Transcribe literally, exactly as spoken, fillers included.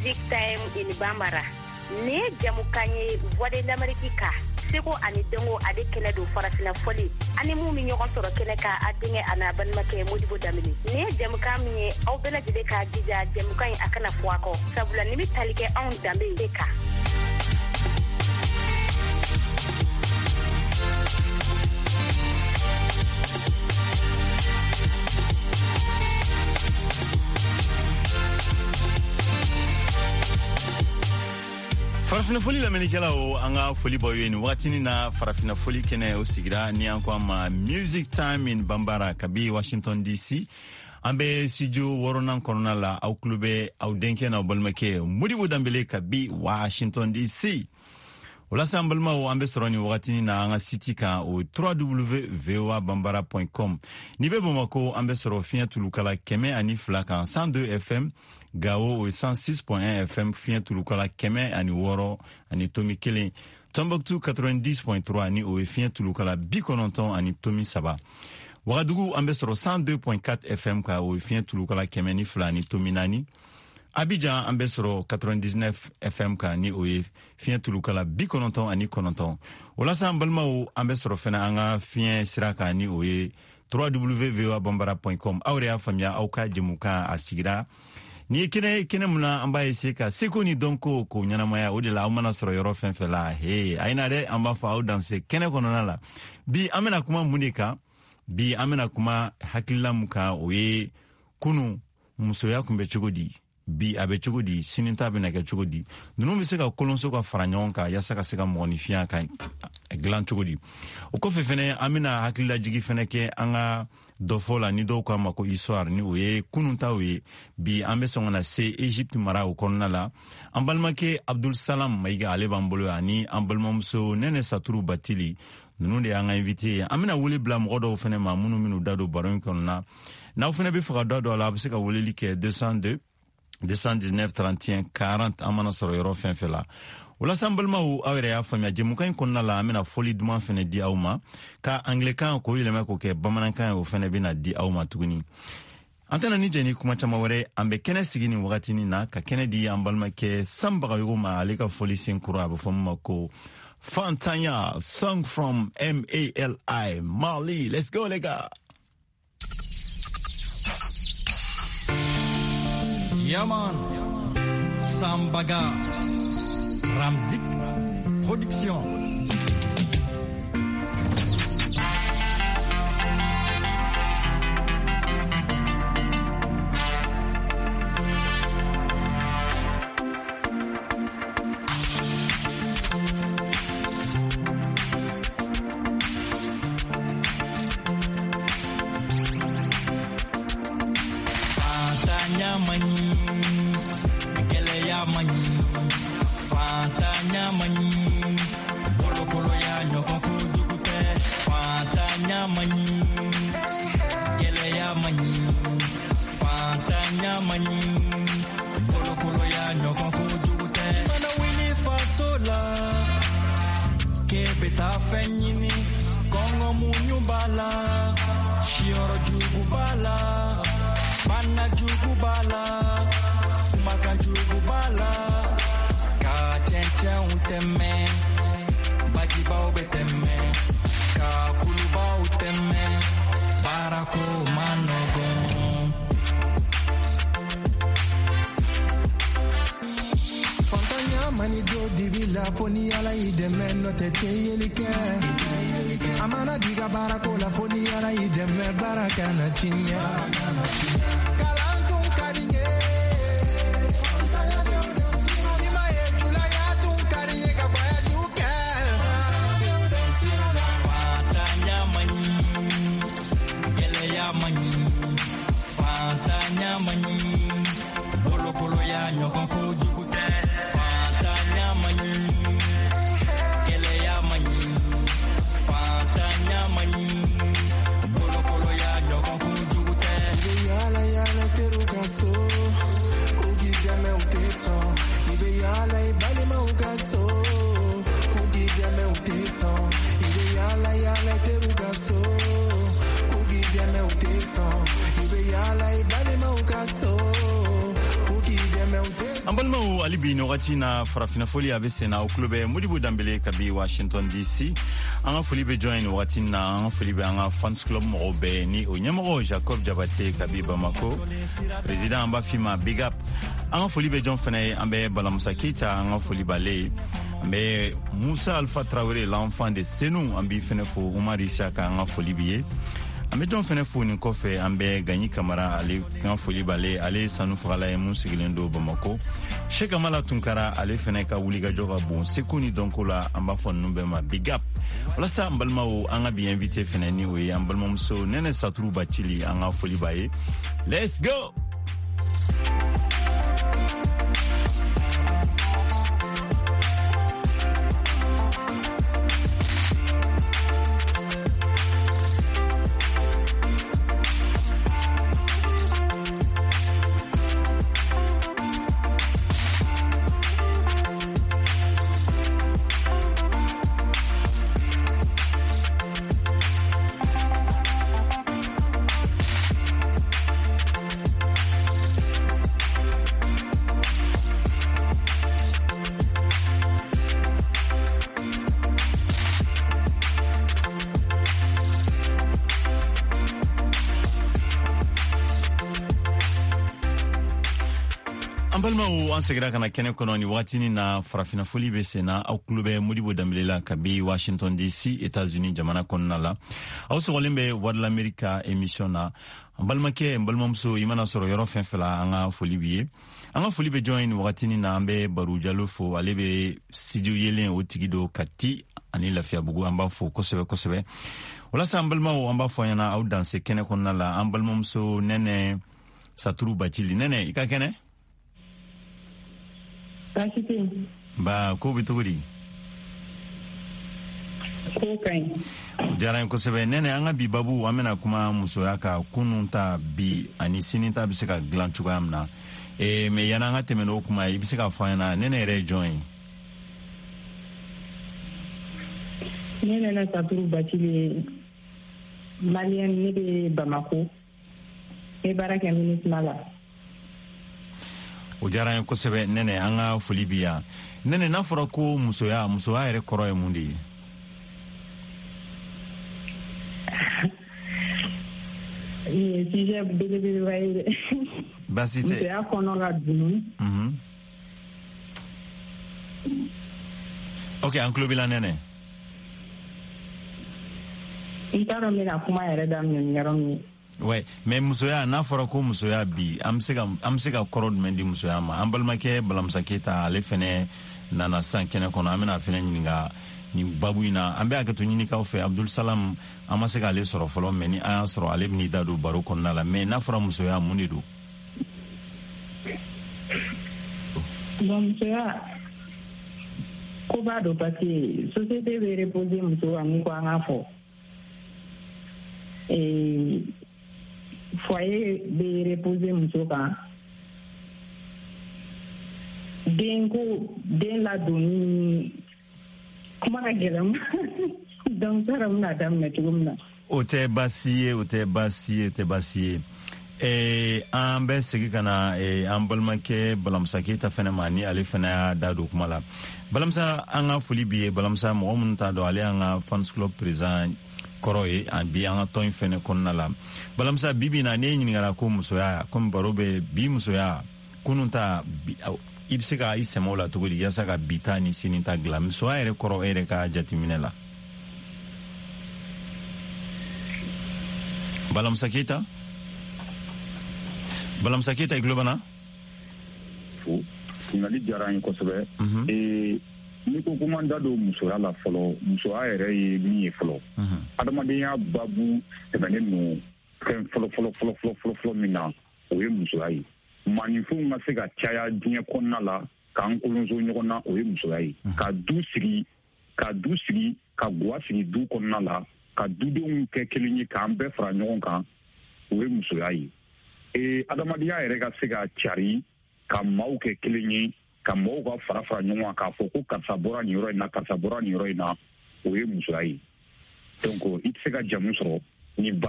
Music Time in Bambara. Ne jamukanye voix de l'Amérique. Seko ani dengo ade kene do farafina foli ani mu mi ñogon soro kene ka adinge ana ban make Modibo Damini ne dem ka mi aw bela jide ka jija dem kan akana fuako sabula ni mi talike on dambe ka Farafina foli la menikela o anga foli boyo ni watini na farafina foli kene o sigira ni anko ma Music Time in Bambara kabi Washington D C ambe studio worona korona la au klube au denke na bolmake Modibo Dambele kabi Washington D C Ola sambalma o ambe soroni watini na anga siti ka o w w w point v o a bambara point com ni be bomako ambe soro fia tulukala keme ani flaka cent deux F M Gao au cent six point un F M fien tulukala keme ani woro ani tomi kelen Tombouctou quatre-vingt-dix point trois ani o fien tulukala bikononton ani tomi saba Ouagadougou ambe soro cent deux point quatre F M ka o fien tulukala keme ni fla ani tomi nani Abidjan ambe soro quatre-vingt-dix-neuf F M ka ni o fien tulukala bikononton ani kononton Ola sambalma o ambe soro fena anga fien siraka ni o w w w point v o a bambara point com awrea famia auka jemuka asigira Ni kene kene muna amba ese ka seko ni donko ko nyanamaya o de la umana soro yoro fenfela he aina de amba fa o danse kene kono la bi amena kuma munika bi amena kuma hakilla muka oye kunu musoya kumbe chugodi bi abe chugodi sininta bena ke chugodi nunu mi se ka kolonso ka faranyonka ya saka seka monifia ka glan chugodi o ko fefene amena hakilla jigi fene ke anga dofola ni do kwa mako histoire ni oye kununta oye bi ambe songana se Egypte mara o konna la ambalmake Abdul Salam maiga ale bambolo ani ambalmamso nene Saturu Batili nunu de anga invité amina wuli bla modo fene ma munu minu dado baron konna na fene be fara dado la biseka wuli like deux cent deux deux cent dix-neuf trente et un quarante amana soro yoro fenfela Ola sambalma o awere ya famia jemukan konna la amina foli duma fene di awma ka anglican ko yele mako ke bamanankan o fene bina di awma tuguni antana ni jeni kuma chama wore ambe kene sigini wakati ni na ka kene di ambalma ke sambaga yuma alika foli sinkura bo famma ko Fantanya song from M A L I Mali. Let's go les gars. Yaman Sambaga Ramzik Production. Amana diga barako la foni ara ideme baraka na chinya kalantum karinye fantaya de dansino ni maye tulaya tum karinye ka baya juke fantanya mani geleya mani fantanya mani bolo bolo ya nyoko ko jukute fantanya mani geleya mani fantanya mani bolo bolo ya nyoko ko jukute balimaw ali bi nɔgɔti na farafina foli a bɛ sen na o tulo bɛ Modibo Dembele kabi Washington D C. An ka foli bɛ jɔn yen wagati na, an ka foli bɛ an ka fans club mɔgɔw bɛɛ ni o ɲɛmɔgɔ Jacob Jabate kabi Bamako, président an b'a f'i ma big up. An ka foli bɛ jɔn fɛnɛ ye, an bɛ Balamusa Keita, an ka foli b'ale ye. An bɛ Musa Alpha Traoré, l'enfant de Senou, an b'i fɛnɛ fo, Umar Isaka, an ka foli b'i ye. An bɛ jɔn fɛnɛ fo nin kɔfɛ, an bɛ Gagny Kamara, ale kan foli b'ale, ale sanu fagala ye mun sigilen don Bamako. Sheikh Amala Tunkara, ale fɛnɛ ka wulikajɔ ka bon seko ni dɔnko la, an b'a fɔ ninnu bɛɛ ma big up. Walasa an balimaw an ka bi invité fɛnɛ ni o ye an balimamuso Nɛnɛ Saturu Bacili, an ka foli b'a ye. Let's go! An balimaw an segira kana kɛnɛ kɔnɔ ni wagatini na farafina foli bɛ sen na aw tulo bɛ Modibo Dembele la kabi Washington D C, États-Unis jamana kɔnɔna la. Aw sɔgɔlen bɛ Voix de l'Amérique émission na. An balimakɛ n balimamuso i mana sɔrɔ yɔrɔ fɛn fɛn la an ka foli b'i ye. An ka foli bɛ jɔn ye ni wagatini na, an bɛ Baro Jalo fo, ale bɛ studio yelen o tigi do Kati ani Lafiyabugu, an b'a fo kosɛbɛ kosɛbɛ. Walasa an balimaw an b'a fɔ ɲɛna aw danse kɛnɛ kɔnɔna la, an balimamuso Nɛnɛ Saturu Bacili. Nɛnɛ i ka kɛnɛ? Ba ko bɛ cogo di? Ko kaɲi. Diyara n ye kosɛbɛ. Nɛnɛ an ka bi babu an bɛna kuma musoya kan. Kunun ta bi ani sini ta bɛ se ka dilan cogoya min na. Eh, mais yanni an ka tɛmɛ n'o kuma ye, i bɛ se k'a fɔ an ɲɛna Nɛnɛ yɛrɛ ye jɔn ye? Ne Nɛnɛ Saturu Bacili, Malien, ne bɛ Bamako. Ne baara kɛ MINUSMA la. O diyara n ye kosɛbɛ Nɛnɛ, an ka foli bi yan. Nɛnɛ n'a fɔra ko musoya, musoya yɛrɛ kɔrɔ ye mun de ye? Nin ye sujet belebeleba ye dɛ. Baasi tɛ. Musoya kɔnɔ ka dunu. Mhm. Ok, an tulo b'i la Nɛnɛ. N t'a dɔn n bɛna kuma yɛrɛ daminɛ ni yɔrɔ min. Ouais, mais musoya n'a fɔra ko musoya bi an bɛ se ka an bɛ se ka kɔrɔ jumɛn di musoya ma? An balimakɛ Balamusa Keita ale fɛnɛ nana san kɛnɛ kɔnɔ, an bɛna fɛnɛ ɲininka nin babu in na. An bɛ hakɛto ɲinikaw fɛ, Abdul Salam an ma se k'ale sɔrɔ fɔlɔ, mais ni an y'a sɔrɔ ale bɛn'i da don baro kɔnɔna la. Mais n'a fɔra musoya mun de don? Bon, musoya ko b'a don parce que société bɛ reposer muso kan ni ko an k'a fɔ. Et foyer bɛ reposer muso kan. Den ko den ladonni kuma ka gɛlɛn donc t'a dɔn n bɛna daminɛ cogo min na. O tɛ baasi ye, o tɛ baasi ye, o tɛ baasi ye. Eh, an bɛ segin ka na eh, an balimakɛ Balamusa Keita fɛnɛ ma ni ale fɛnɛ y'a da don kuma la. Balamusa, an ka foli b'i ye. Balamusa, mɔgɔ minnu t'a dɔn, ale y'an ka fans club président kɔrɔ ye an bi an ka tɔn in fɛnɛ kɔnɔna la. Balamusa, bi bi na ne ɲininkara ko musoya, comme baro bɛ bi musoya kunun ta i bɛ se ka i sɛmɛ o la cogo di yaasa ka bi ta ni sini ta dilan? Musoya yɛrɛ kɔrɔ e yɛrɛ ka jateminɛ la. Balamusa Keita? Balamusa Keita, i tulo b'an na? Fo, ɲininkali diyara n ye kosɛbɛ. Ee n'i ko ko n da don musoya la fɔlɔ, musoya yɛrɛ ye min ye fɔlɔ. Adamadenya babu tɛmɛnen no fɛn fɔlɔ fɔlɔ fɔlɔ fɔlɔ fɔlɔ fɔlɔ min na, o ye musoya ye. Maaninfinw ma se ka caya diɲɛ kɔnɔna la k'an kolonso ɲɔgɔn na, o ye musoya ye. Ka du sigi, ka du sigi, ka guwa sigi du kɔnɔna la, ka dudenw kɛ kelen ye k'an bɛɛ fara ɲɔgɔn kan, o ye musoya ye. Ee adamadenya yɛrɛ ka se ka cari, ka maaw kɛ kelen ye, ka maaw ka fara fara ɲɔgɔn kan k'a fɔ ko karisa bɔra nin yɔrɔ in na, karisa bɔra nin yɔrɔ in na, o ye musoya ye. Donc i tɛ se ka jamu sɔrɔ ni ba